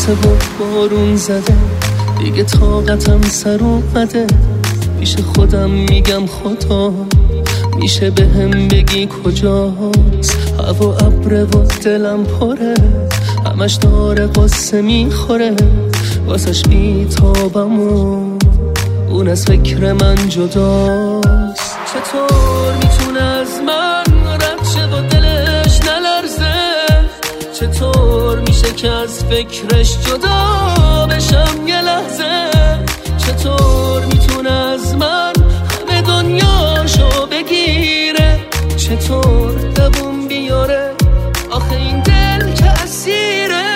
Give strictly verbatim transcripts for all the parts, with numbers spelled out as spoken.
خیسه و بارون زده، دیگه طاقتم سر اومده. میشه خودم میگم خدا، میشه به هم بگی کجاست. هوا ابره و دلم پره، همش داره قصه میخوره. واسش بیتابم و اون از فکر من جداست. چطور میتونه از من رد شه و دلش نلرزه؟ چطور میشه که از فکرش جدا بشم یه لحظه؟ چطور میتونه از من همه دنیاشو بگیره؟ چطور دووم بیاره؟ آخه این دل که اسیره.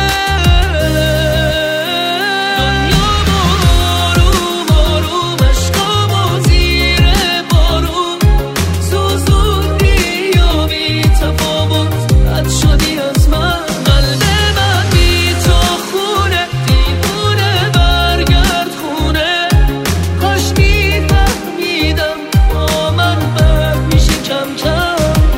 دنیا بارون بارون عشقامو زیر بارون سوزوندی و بی تفاوت رد شدی از من. قلب من بی تو خونه، دیوونه برگرد خونه. کاش میفهمیدم با من بد میشه کم کم.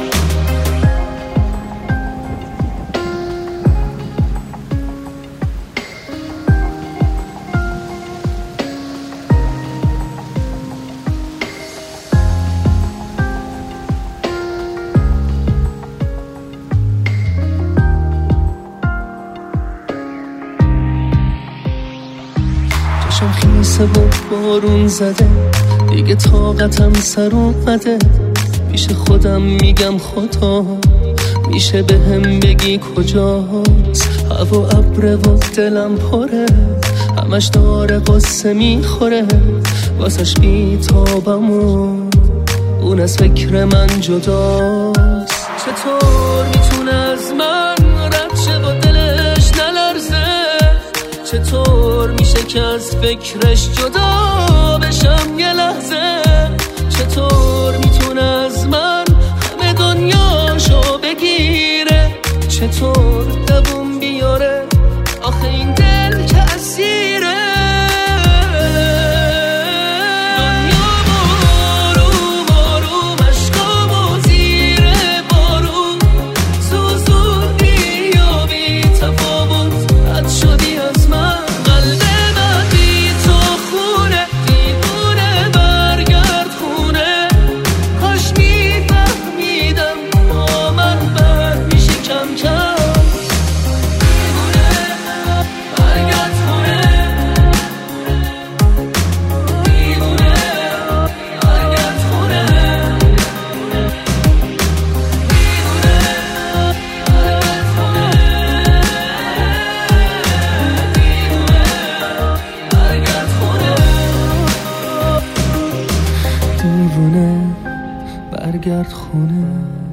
چشم خیسه و بارون زده، دیگه طاقتم سر اومده. میشه خودم میگم خدا، میشه به هم بگی کجاست. هوا ابره و دلم پره، همش داره قصه میخوره. واسش بیتابم و اون از فکر من جداست. چطور میتونه از من رد شه و دلش نلرزه؟ چطور میشه که از فکرش جدا بشم یه لحظه؟ چطور میتونه از من همه دنیاشو بگیره؟ چطور دووم بیاره؟ آخه این دل که اسیره. دنیا بارون بارون عشقامو زیر بارون سوزوندی و بی تفاوت رد شدی از من. قلب من بی تو خونه، دیوونه برگرد خونه. کاش میفهمیدم با من بد میشه کم کم. دیوونه برگرد خونه، دیوونه برگرد خونه، دیوونه برگرد خونه، برگرد خونه، دیوونه برگرد خونه.